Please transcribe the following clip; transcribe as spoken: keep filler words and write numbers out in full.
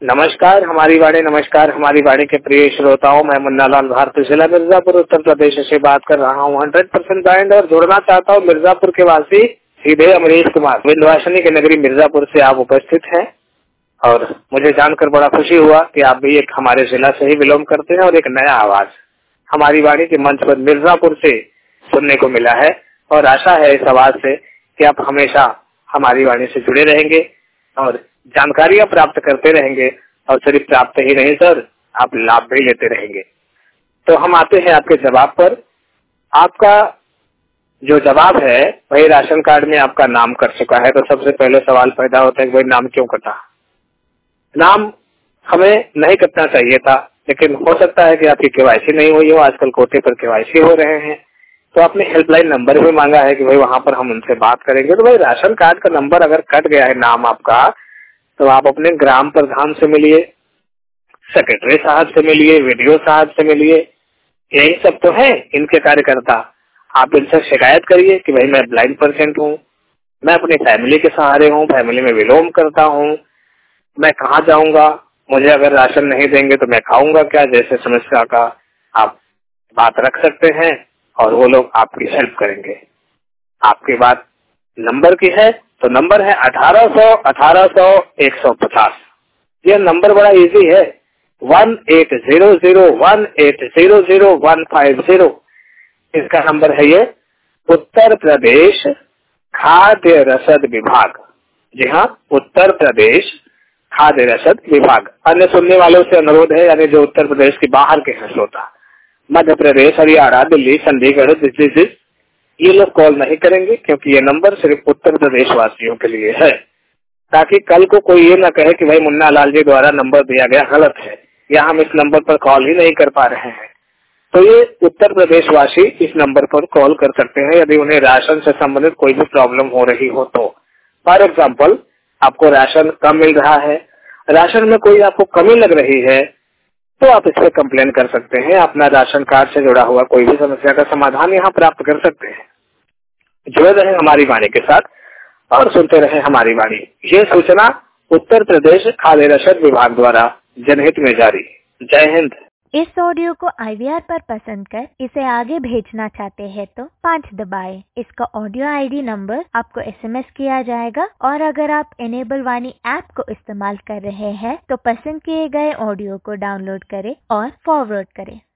नमस्कार हमारी वाणी नमस्कार हमारी वाणी के प्रिय श्रोताओं, मैं मुन्ना लाल भारती जिला मिर्जापुर उत्तर प्रदेश से बात कर रहा हूँ। हंड्रेड परसेंट ब्रांड और जुड़ना चाहता हूँ मिर्जापुर के वासी सीधे अमरीश कुमार। विंध्यवासिनी के नगरी मिर्जापुर से आप उपस्थित हैं और मुझे जानकर बड़ा खुशी हुआ कि आप भी एक हमारे जिला से ही बिलोंग करते हैं और एक नया आवाज हमारी वाणी के मंच पर मिर्जापुर से सुनने को मिला है। और आशा है इस आवाज से कि आप हमेशा हमारी वाणी से जुड़े रहेंगे और जानकारियां प्राप्त करते रहेंगे और सिर्फ प्राप्त ही नहीं सर, आप लाभ भी लेते रहेंगे। तो हम आते हैं आपके जवाब पर। आपका जो जवाब है वही राशन कार्ड में आपका नाम कट चुका है। तो सबसे पहले सवाल पैदा होता है कि भाई नाम क्यों कटा। नाम हमें नहीं कटना चाहिए था, लेकिन हो सकता है कि आपकी केवाईसी नहीं हुई हो। आजकल कोटे पर केवाईसी हो रहे हैं, तो आपने हेल्पलाइन नंबर भी मांगा है कि भाई वहां पर हम उनसे बात करेंगे। तो भाई राशन कार्ड का नंबर अगर कट गया है नाम आपका, तो आप अपने ग्राम प्रधान से मिलिए, सेक्रेटरी साहब से मिलिए, वीडियो साहब से मिलिए, यही सब तो है इनके कार्यकर्ता। आप इनसे शिकायत करिए कि भाई मैं ब्लाइंड पेशेंट हूँ, मैं अपनी फैमिली के सहारे हूँ, फैमिली में बिलोंग करता हूँ, मैं कहाँ जाऊंगा, मुझे अगर राशन नहीं देंगे तो मैं खाऊंगा क्या, जैसे समस्या का आप बात रख सकते हैं और वो लोग आपकी हेल्प करेंगे। आपकी बात नंबर की है तो नंबर है अठारह सौ अठारह सौ एक सौ पचास। यह नंबर बड़ा इजी है, one eight zero zero one eight zero zero one five zero. इसका नंबर है ये उत्तर प्रदेश खाद्य रसद विभाग। जी हाँ, उत्तर प्रदेश खाद्य रसद विभाग। अन्य सुनने वालों से अनुरोध है, यानी जो उत्तर प्रदेश के बाहर के हैं श्रोता, मध्य प्रदेश, हरियाणा, दिल्ली, चंडीगढ़, दिल्ली, ये लोग कॉल नहीं करेंगे क्योंकि ये नंबर सिर्फ उत्तर प्रदेश वासियों के लिए है, ताकि कल को कोई ये न कहे कि भाई मुन्ना लाल जी द्वारा नंबर दिया गया गलत है या हम इस नंबर पर कॉल ही नहीं कर पा रहे हैं। तो ये उत्तर प्रदेश वासी इस नंबर पर कॉल कर सकते हैं यदि उन्हें राशन से संबंधित कोई भी प्रॉब्लम हो रही हो तो। फॉर एग्जाम्पल, आपको राशन कम मिल रहा है, राशन में कोई आपको कमी लग रही है, तो आप इस पर कंप्लेन कर सकते हैं। अपना राशन कार्ड से जुड़ा हुआ कोई भी समस्या का समाधान यहाँ प्राप्त कर सकते हैं। जुड़े रहे हमारी वाणी के साथ और सुनते रहे हमारी वाणी। ये सूचना उत्तर प्रदेश खाद्य रसद विभाग द्वारा जनहित में जारी। जय हिंद। इस ऑडियो को आई वी आर पर पसंद कर इसे आगे भेजना चाहते हैं तो पाँच दबाएं। इसका ऑडियो आई डी नंबर आपको एस एम एस किया जाएगा और अगर आप इनेबल वाणी ऐप को इस्तेमाल कर रहे हैं तो पसंद किए गए ऑडियो को डाउनलोड करें और फॉरवर्ड करें।